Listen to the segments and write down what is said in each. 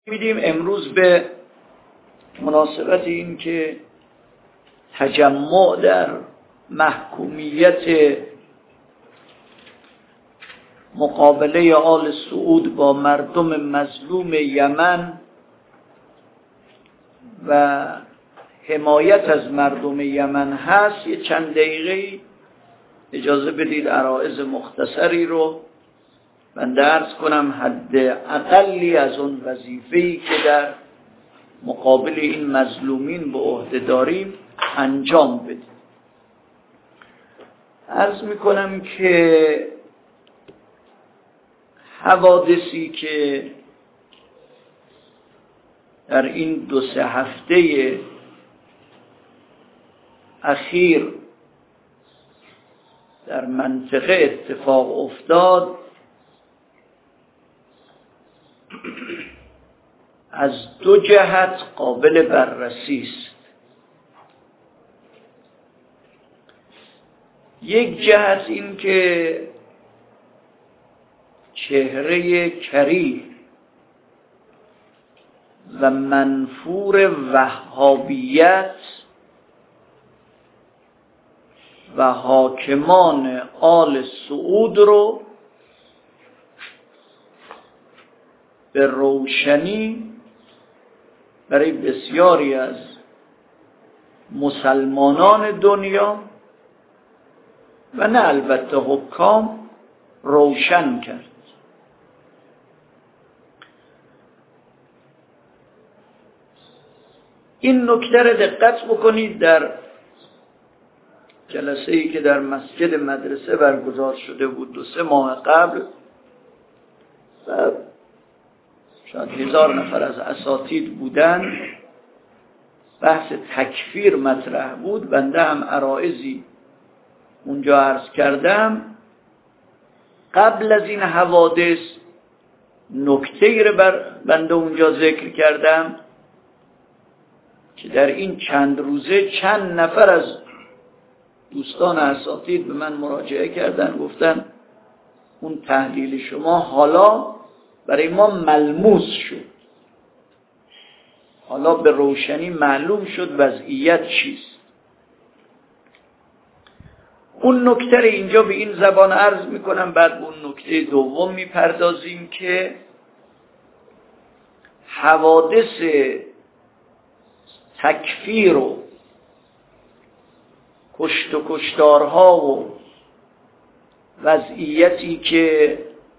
میدیم امروز به مناسبت این که تجمع در محکومیت مقابله آل سعود با مردم مظلوم یمن و حمایت از مردم یمن هست، یه چند دقیقه اجازه بدید عرایض مختصری رو بنده عرض کنم، حد اقلی از اون وظیفه‌ای که در مقابل این مظلومین به عهده داریم انجام بدیم. عرض میکنم که حوادثی که در این 2-3 هفته اخیر در منطقه اتفاق افتاد از 2 جهت قابل بررسی است. یک جهت این که چهره کریه و منفور وهابیت و حاکمان آل سعود رو به روشنی برای بسیاری از مسلمانان دنیا و نه البته حکام روشن کرد. این نکته را دقت بکنید. در جلسه‌ای که در مسجد مدرسه برگزار شده بود 2-3 ماه قبل و شاید 1000 نفر از اساتید بودن، بحث تکفیر مطرح بود. بنده هم عرایضی اونجا عرض کردم. قبل از این حوادث نکته‌ای رو بنده اونجا ذکر کردم که در این چند روزه چند نفر از دوستان اساتید به من مراجعه کردن، گفتن اون تحلیل شما حالا برای ما ملموس شد، حالا به روشنی معلوم شد وضعیت چیست. اون نکته رو اینجا به این زبان عرض میکنم، بعد به اون نکته دوم میپردازیم که حوادث تکفیر و کشت و کشتارها و وضعیتی که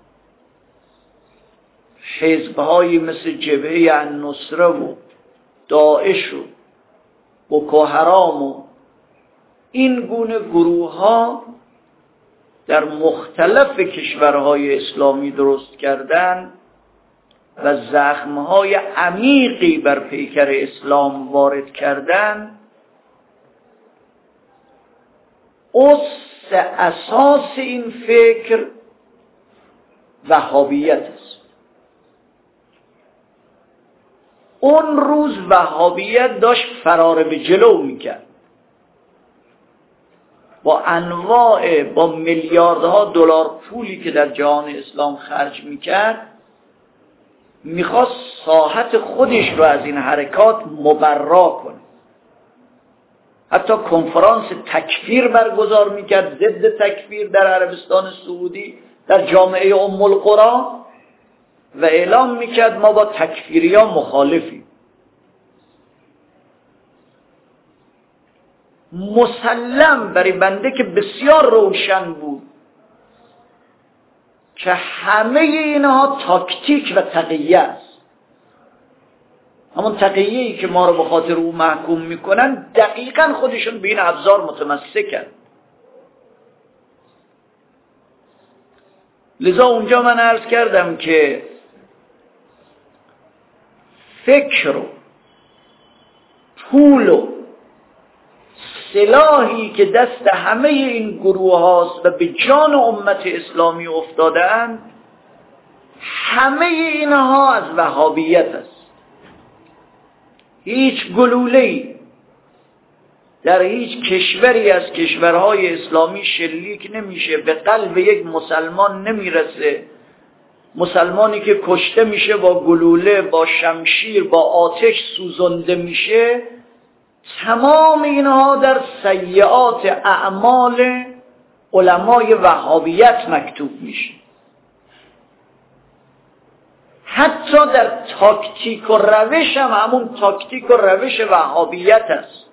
حزب‌های مثل جبهه النصره و داعش و بوکو حرام و این گونه گروه‌ها در مختلف کشورهای اسلامی درست کردن و زخم‌های عمیقی بر پیکر اسلام وارد کردن، اساس این فکر وهابیت است. اون روز وهابیت داشت فرار به جلو میکرد، با انواع، با میلیاردها دلار پولی که در جهان اسلام خرج میکرد، میخواست ساحت خودش رو از این حرکات مبرا کنه. حتی کنفرانس تکفیر برگزار میکرد ضد تکفیر در عربستان سعودی در جامعه ام القری و اعلام میکرد ما با تکفیریا مخالفیم. مسلم برای بنده که بسیار روشن بود که همه اینها تاکتیک و تقیه است. همون تقیه‌ای که ما رو به خاطر او محکوم میکنن دقیقاً خودشون به این ابزار متمسکن. لذا اونجا من عرض کردم که فکر و پول و سلاحی که دست همه این گروه هاست و به جان امت اسلامی افتادند، همه اینها از وهابیت است. هیچ گلوله‌ای در هیچ کشوری از کشورهای اسلامی شلیک نمیشه، به قلب یک مسلمان نمیرسه مسلمانی که کشته میشه با گلوله، با شمشیر، با آتش سوزانده میشه، تمام اینها در سیئات اعمال علمای وهابیت مکتوب میشه. حتی در تاکتیک و روش هم همون تاکتیک و روش وهابیت است.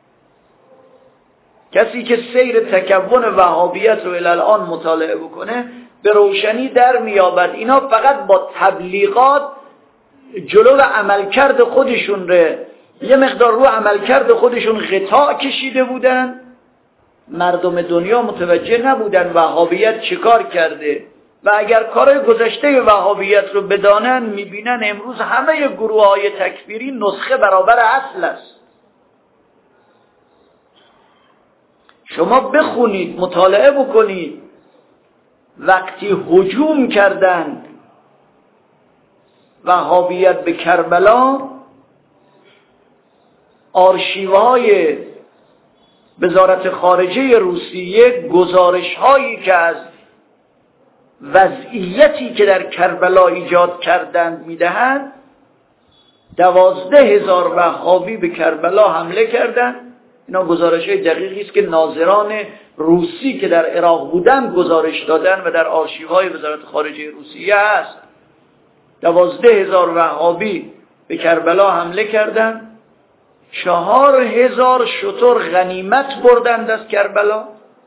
کسی که سیر تکون وهابیت رو الان مطالعه بکنه به روشنی در میابد اینا فقط با تبلیغات جلو عملکرد خودشون یه مقدار رو عملکرد خودشون غطا کشیده بودن. مردم دنیا متوجه نبودن وهابیت چیکار کرده و اگر کارهای گذشته وهابیت رو بدانن میبینن امروز همه گروه‌های تکفیری نسخه برابر اصل است. شما بخونید، مطالعه بکنید، وقتی هجوم کردند وهابیت به کربلا، آرشیوهای وزارت خارجه روسیه گزارش‌هایی که از وضعیتی که در کربلا ایجاد کردند میدهند. 12,000 وهابی به کربلا حمله کردند. اینا گزارش‌های دقیقی است که ناظران روسی که در عراق بودند گزارش دادن و در آرشیوهای وزارت خارجه روسیه هست. 12,000 وهابی به کربلا حمله کردند. 4,000 شتر غنیمت بردند از کربلا.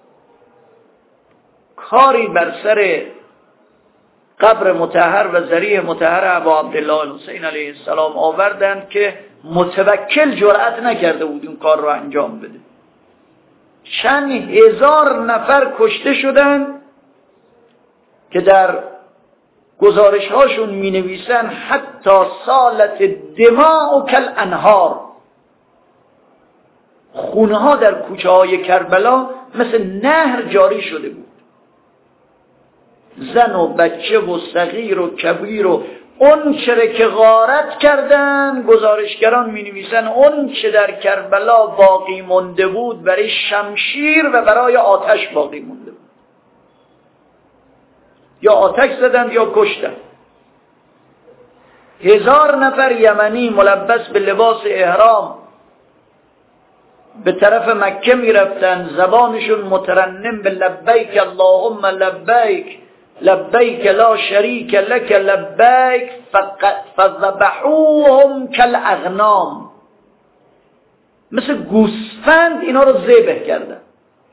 کاری بر سر قبر مطهر و ذریح مطهر ابا عبدالله الحسین علیه السلام آوردند که متوکل جرأت نکرده بود این کار رو انجام بده. چند هزار نفر کشته شدند که در گزارش هاشون می نویسن حتی سالت دماء کل انهار، خونه ها در کوچه های کربلا مثل نهر جاری شده بود. زن و بچه و صغیر و کبیر و اون چه که غارت کردن، گزارشگران می نویسن اون چه در کربلا باقی مونده بود برای شمشیر و برای آتش باقی مونده بود. یا آتش زدند یا کشتند. 1000 نفر یمنی ملبس به لباس احرام به طرف مکه می رفتن، زبانشون مترنم به لبیک اللهم لبیک لبیک لا شریک لک لبیک فذبحوهم کالاغنام، مثل گوسفند اینا رو ذبح کردن.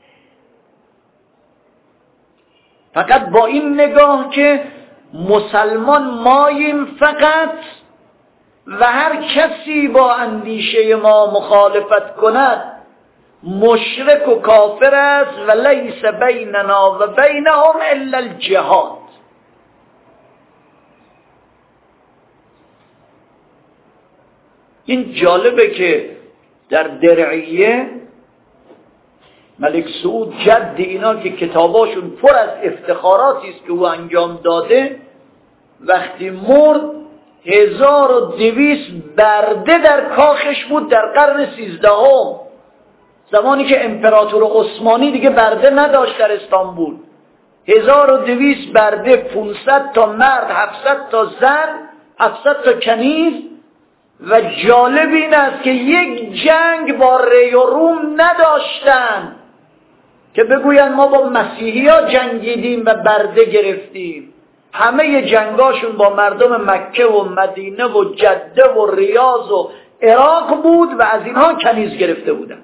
فقط با این نگاه که مسلمان ماییم فقط و هر کسی با اندیشه ما مخالفت کند مشرک و کافر است و لیس بیننا و بینهم الا الجهاد. این جالبه که در درعیه ملک سعود جد اینا که کتاباشون پر از افتخاراتی است که او انجام داده، وقتی مرد 1200 برده در کاخش بود در قرن 13، زمانی که امپراتور عثمانی دیگه برده نداشت در استانبول. 1200 برده، 500 تا مرد، 700 تا زن، 700 تا کنیز. و جالب این است که یک جنگ با ری و روم نداشتن که بگوین ما با مسیحی ها جنگیدیم و برده گرفتیم. همه جنگاشون با مردم مکه و مدینه و جده و ریاض و عراق بود و از اینها کنیز گرفته بودن.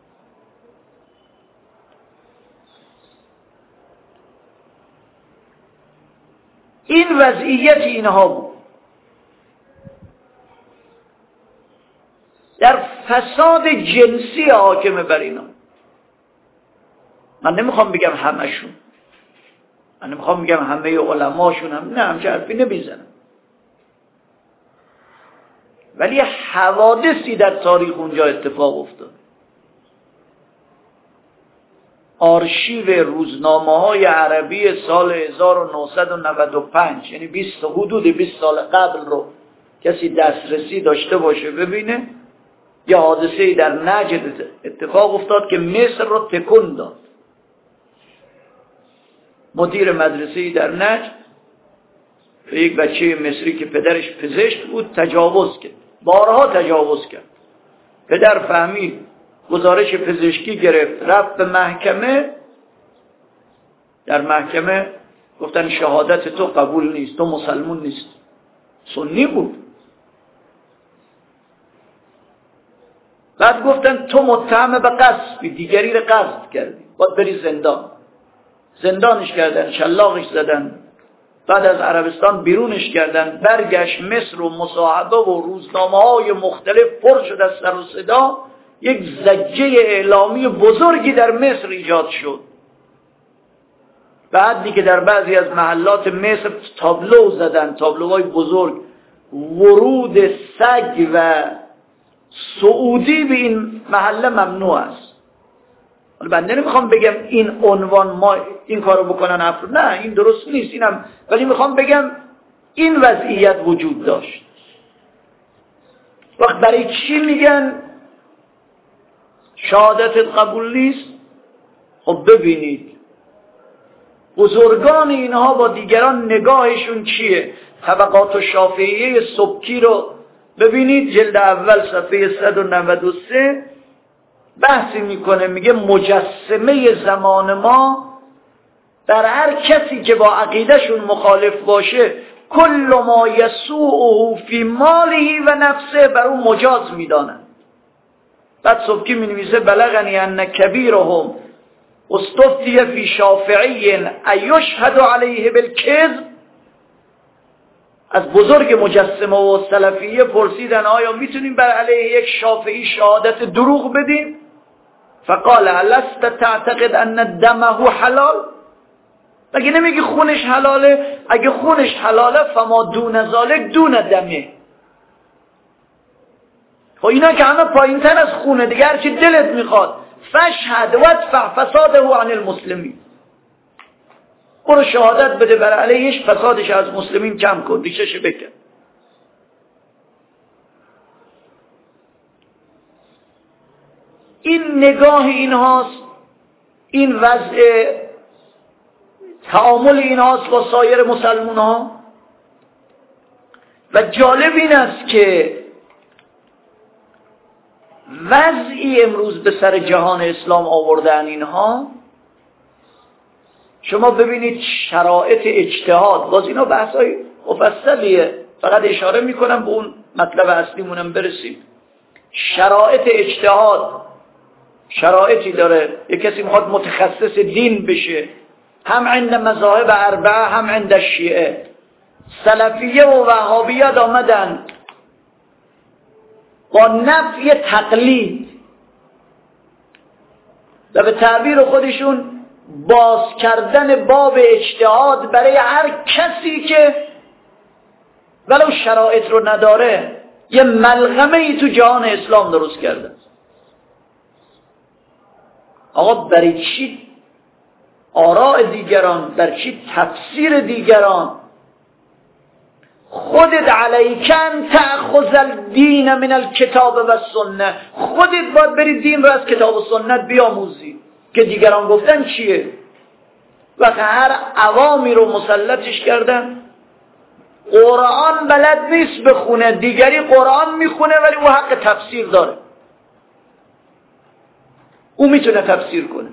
این وضعیت اینها بود. در فساد جنسی حاکمه بر اینا. من نمیخوام بگم همشون، من نمیخوام بگم همه علماشون هم، نه همچه حرفی نمیزنم، ولی حوادثی در تاریخ اونجا اتفاق افتاد. آرشیو روزنامه‌های عربی سال 1995، یعنی حدود 20 سال قبل رو کسی دسترسی داشته باشه ببینه، یه حادثه‌ای در نجد اتفاق افتاد که مصر رو تکون داد. مدیر مدرسه‌ای در نجد به یک بچه مصری که پدرش پزشک بود تجاوز کرد، بارها تجاوز کرد. پدر فهمید، گزارش پزشکی گرفت، رفت به محکمه. در محکمه گفتن شهادت تو قبول نیست، تو مسلمون نیست. سنی بود. بعد گفتن تو متهم به قصبی، دیگری رو قصد کردی، باید بری زندان. زندانش کردن، شلاقش زدن، بعد از عربستان بیرونش کردن. برگشت مصر و مصاحبه و روزنامه‌های مختلف پر شد از سر و صدا. یک زجه اعلامی بزرگی در مصر ایجاد شد. بعدی که در بعضی از محلات مصر تابلو زدن، تابلوهای بزرگ، ورود سگ و سعودی به این محله ممنوع است. بنده نمیخوام بگم این عنوان ما این کارو بکنن افراد، نه این درست نیست اینم، ولی میخوام بگم این وضعیت وجود داشت. وقت برای چی میگن شهادتت قبول نیست؟ خب ببینید بزرگان اینها با دیگران نگاهشون چیه. طبقات شافعیه سبکی رو ببینید، جلد اول صفحه 193 بحثی میکنه، میگه مجسمه زمان ما در هر کسی که با عقیدهشون مخالف باشه کل ما یسوعه فی ماله و نفسه بر اون مجاز میدانن. بعد سبکی مینویسه بلغنی ان کبیرهم استفتی فی شافعی ایشهد علیه بالکذب. از بزرگ مجسمه و سلفیه پرسیدن آیا میتونیم بر علیه یک شافعی شهادت دروغ بدیم؟ فقال لست تعتقد ان دمه حلال؟ مگه نمیگی خونش حلاله؟ اگه خونش حلاله فما دون ذالک دون دمه. خب اینا که همه پایین تر از خونه دیگه، هرچی دلت میخواد فشهد وادفع فساده عن المسلمین، برو شهادت بده بر علیهش، فسادش از مسلمین کم کن، ریشش بکن. این نگاه اینهاست، این وضع تعامل اینهاست با سایر مسلمان ها. و جالب این است که وضعی امروز به سر جهان اسلام آوردن اینها، شما ببینید شرایط اجتهاد، باز اینا بحثای مفصلیه، فقط اشاره میکنم به اون مطلب اصلیمونم برسیم. شرایط اجتهاد شرایطی داره. یک کسی میخواد متخصص دین بشه، هم عند مذاهب اربعه هم عند شیعه. سلفیه و وهابیت آمدن با نفی تقلید و به تعبیر خودشون باز کردن باب اجتهاد برای هر کسی که ولو شرایط رو نداره، یه ملغمه ای تو جهان اسلام درست کرده. آقا برای چی آراء دیگران، برای چی تفسیر دیگران؟ خودت علیکن تأخذ الدین من الکتاب و سنت، خودت باید بری دین رو از کتاب و سنت بیاموزی که دیگران گفتن چیه. وقت هر عوامی رو مسلطش کردن، قرآن بلد نیست بخونه، دیگری قرآن میخونه ولی او حق تفسیر داره، او میتونه تفسیر کنه.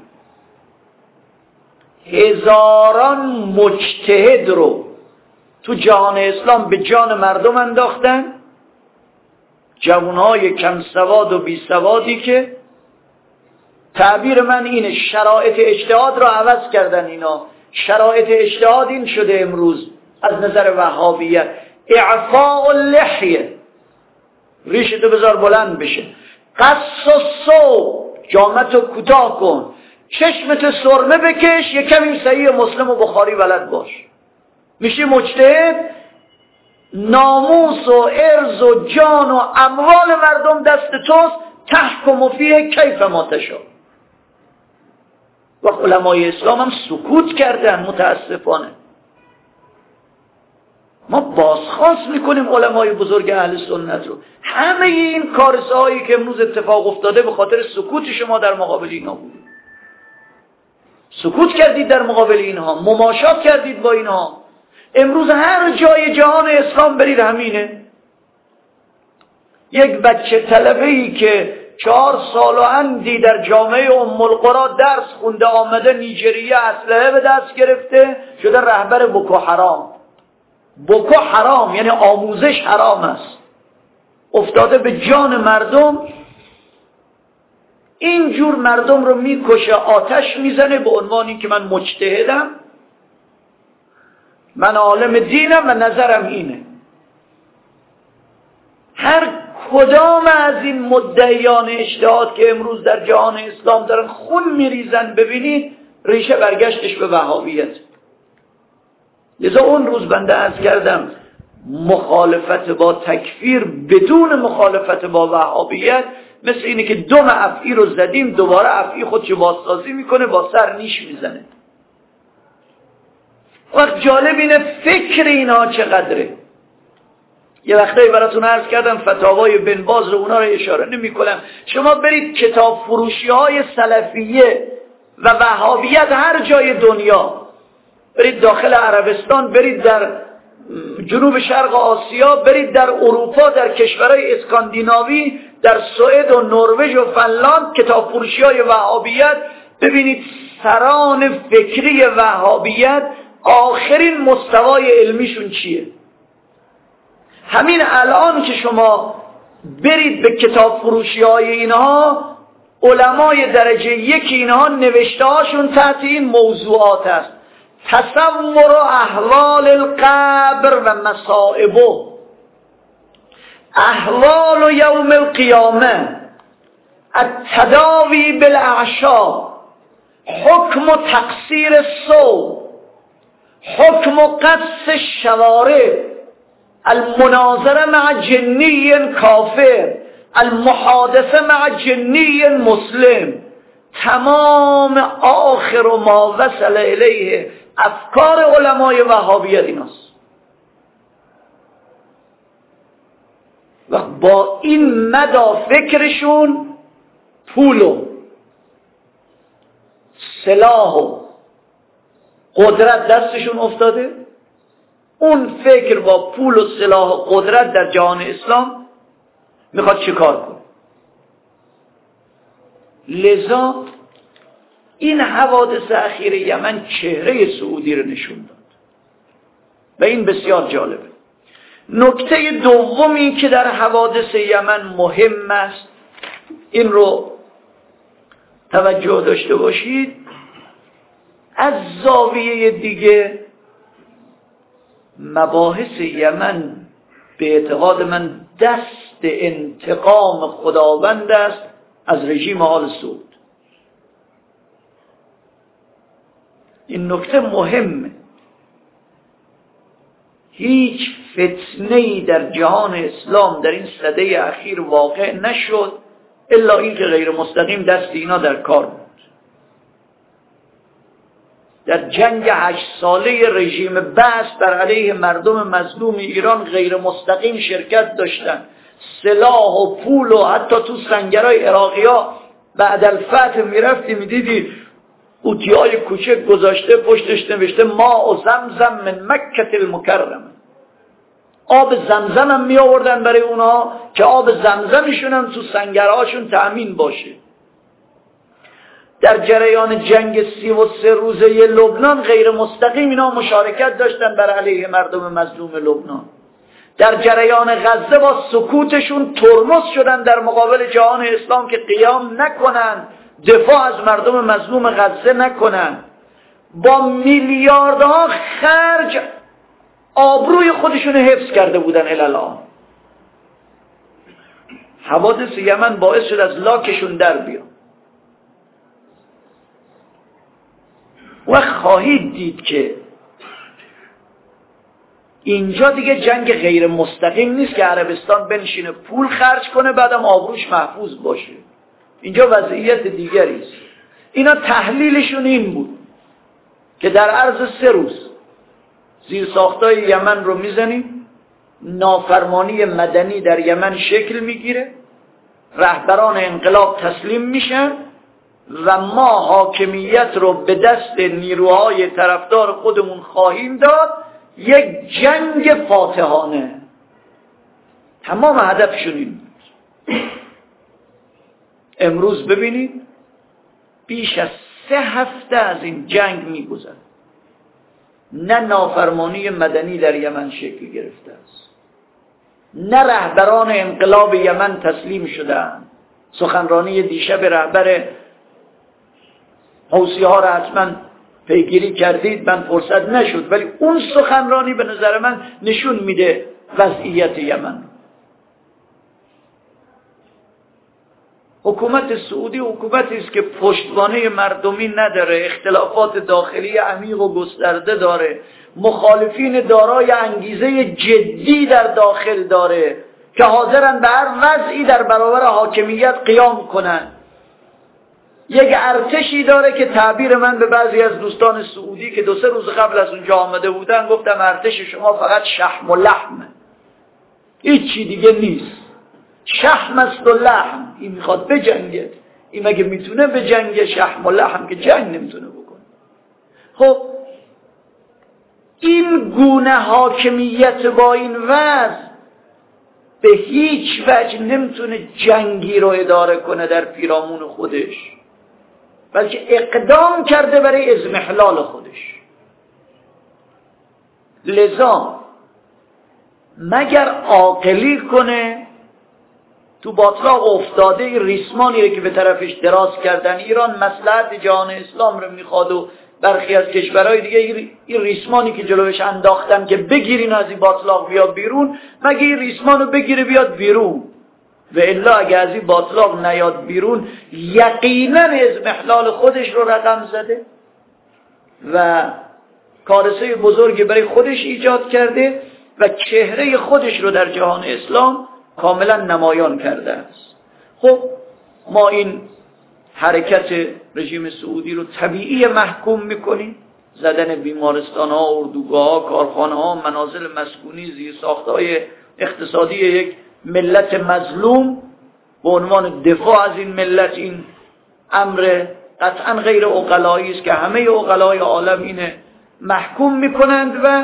هزاران مجتهد رو تو جهان اسلام به جان مردم انداختن، جوانهای کم سواد و بی سوادی که تعبیر من اینه شرایط اجتهاد رو عوض کردن. اینا شرایط اجتهاد این شده امروز از نظر وهابیت، اعفاء اللحیه، ریشتو بذار بلند بشه، قص الصوب، جامتو کوتاه کن، چشمتو سرمه بکش، یک کمی صحیح مسلم و بخاری بلد باش، میشه مجتهد. ناموس و عرض و جان و اموال مردم دست توست، تحکم فیه کیف ما تشاء. و علمای اسلام هم سکوت کردن متاسفانه. ما بازخواست میکنیم علمای بزرگ اهل سنت رو. همه این کارثه‌هایی که امروز اتفاق افتاده به خاطر سکوت شما در مقابل اینا بود. سکوت کردید در مقابل اینها، مماشات کردید با اینها. امروز هر جای جهان اسلام برید همینه. یک بچه طلبه‌ای که 4 سال و اندی در جامعه ام القری درس خونده آمده نیجریه اسلحه به دست گرفته شده رهبر بوکو حرام. بوکو حرام یعنی آموزش حرام است، افتاده به جان مردم، اینجور مردم رو میکشه، آتش میزنه به عنوانی که من مجتهدم، من عالم دینم و نظرم اینه. هر کدام از این مدعیان اجتهاد که امروز در جهان اسلام دارن خون میریزن ببینید ریشه برگشتش به وهابیت. لذا اون روز بنده عرض کردم مخالفت با تکفیر بدون مخالفت با وهابیت مثل اینه که دم افعی رو زدیم دوباره افعی خودشو بازسازی میکنه، با سر نیش میزنه. وقت جالب اینه فکر اینا چقدره. یه وقتایی براتون عرض کردم فتاوای بن باز رو، اونا رو اشاره نمی کنم. شما برید کتاب فروشی های سلفیه و وهابیت هر جای دنیا، برید داخل عربستان، برید در جنوب شرق آسیا، برید در اروپا، در کشورهای اسکاندیناوی، در سوئد و نروژ و فنلاند، کتاب فروشی های وهابیت، ببینید سران فکری وهابیت آخرین مستوای علمیشون چیه. همین الان که شما برید به کتاب فروشی های اینها، علمای درجه یک اینها نوشته هاشون تحت این موضوعات است: تصور احوال القبر و مصائبه، احوال یوم القیامه، التداوی بالاعشاب، حکم و تقصیر الصوم، حکم و قص الشوارع، المناظره مع جنی کافر، المحادثه مع جنی مسلم. تمام آخر و ما وصل الیه افکار علمای وهابیت ایناست. و با این مدى فکرشون پول و سلاح و قدرت دستشون افتاده. اون فکر با پول و سلاح و قدرت در جهان اسلام میخواد چیکار کنه. لذا این حوادث اخیر یمن چهره سعودی رو نشون داد و این بسیار جالبه. نکته دومی که در حوادث یمن مهم است، این رو توجه داشته باشید، از زاویه دیگه مباحث یمن به اعتقاد من دست انتقام خداوند است از رژیم آل سعود. این نکته مهمه. هیچ فتنه‌ای در جهان اسلام در این سده اخیر واقع نشد الا این که غیر مستقیم دست اینا در کار بود. در جنگ 8 ساله رژیم بعث بر علیه مردم مظلوم ایران غیر مستقیم شرکت داشتن. سلاح و پول و حتی تو سنگرهای عراقی‌ها بعد الفتح میرفتی میدیدی اوتیای کوچک گذاشته پشتش نوشته ماء زمزم من مکة المکرمه. آب زمزم هم می آوردن برای اونا که آب زمزمشون هم تو سنگرهاشون تأمین باشه. در جریان جنگ 33 روزه لبنان غیر مستقیم اینا مشارکت داشتن بر علیه مردم مظلوم لبنان. در جریان غزه با سکوتشون ترمز شدن در مقابل جهان اسلام که قیام نکنن، دفاع از مردم مظلوم غزه نکنن. با میلیاردها خرج آبروی خودشون حفظ کرده بودن الان. حوادث یمن باعث شد از لاکشون در بیان. و خواهید دید که اینجا دیگه جنگ غیر مستقیم نیست که عربستان بنشینه پول خرج کنه بعدم آبروش محفوظ باشه. اینجا وضعیت دیگری است. اینا تحلیلشون این بود که در عرض 3 روز زیرساختای یمن رو میزنیم، نافرمانی مدنی در یمن شکل میگیره، رهبران انقلاب تسلیم میشن و ما حاکمیت رو به دست نیروهای طرفدار خودمون خواهیم داد. یک جنگ فاتحانه. تمام هدفشون این بود. امروز ببینید بیش از 3 هفته از این جنگ می‌گذره، نه نافرمانی مدنی در یمن شکل گرفته است، نه رهبران انقلاب یمن تسلیم شدند. سخنرانی دیشب رهبر حوثی‌ها را حتما پیگیری کردید، من فرصت نشد، ولی اون سخنرانی به نظر من نشون میده وضعیت یمن. حکومت سعودی حکومتی است که پشتوانه مردمی نداره، اختلافات داخلی عمیق و گسترده داره، مخالفین دارای انگیزه جدی در داخل داره که حاضرن به هر وضعی در برابر حاکمیت قیام کنن. یک ارتشی داره که تعبیر من به بعضی از دوستان سعودی که 2-3 روز قبل از اونجا آمده بودن گفتم ارتش شما فقط شحم و لحمه، هیچی دیگه نیست، شحم است و لحم. این میخواد بجنگه، این مگه میتونه بجنگه؟ شحم و لحم که جنگ نمیتونه بکنه. خب این گونه حاکمیت با این وضع به هیچ وجه نمیتونه جنگی رو اداره کنه در پیرامون خودش، بلکه اقدام کرده برای اضمحلال خودش. لذا مگر عاقلی کنه تو باطلاق افتاده ریسمانی رو که به طرفش دراز کردن ایران مصلحت جهان اسلام رو میخواد و برخی از کشورهای دیگه این ریسمانی که جلوش انداختن که بگیرین از این باطلاق بیاد بیرون، مگه این ریسمان رو بگیره بیاد بیرون؟ و الا اگه از این باطلاق نیاد بیرون یقینا اضمحلال خودش رو رقم زده و کارثه بزرگی برای خودش ایجاد کرده و چهره خودش رو در جهان اسلام کاملا نمایان کرده است. خب ما این حرکت رژیم سعودی رو طبیعی محکوم میکنیم. زدن بیمارستان ها، اردوگاه ها، کارخانه ها، منازل مسکونی، زیرساخت‌های اقتصادی یک ملت مظلوم به عنوان دفاع از این ملت، این امر قطعا غیر عقلایی است که همه عقلای عالم اینه محکوم میکنند و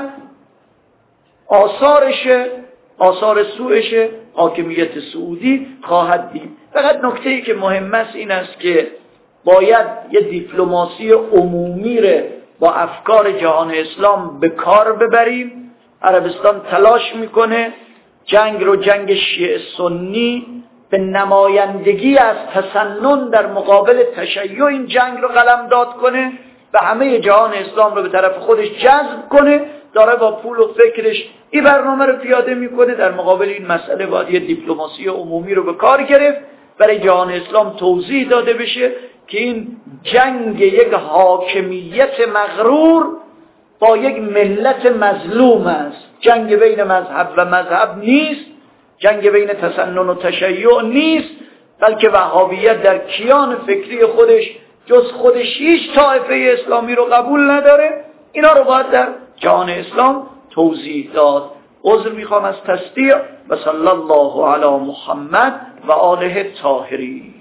آثار سوءش حاکمیت سعودی خواهد دید. فقط نکته‌ای که مهم است این است که باید یه دیپلماسی عمومی رو با افکار جهان اسلام به کار ببریم. عربستان تلاش میکنه جنگ رو، جنگ شیعه سنی، به نمایندگی از تسنن در مقابل تشیع این جنگ رو قلمداد کنه و همه جهان اسلام رو به طرف خودش جذب کنه. داره با پول و فکرش این برنامه رو پیاده میکنه. در مقابل این مسئله باید یه دیپلماسی عمومی رو به کار گرفت، برای جهان اسلام توضیح داده بشه که این جنگ یک حاکمیت مغرور با یک ملت مظلوم است. جنگ بین مذهب و مذهب نیست، جنگ بین تسنن و تشیع نیست، بلکه وهابیت در کیان فکری خودش جز خودش هیچ طایفه اسلامی رو قبول نداره. اینا رو باید در جهان اسلام توضیح داد. عذر میخوام از تصدیق و صلی الله علی محمد و آله الطاهرین.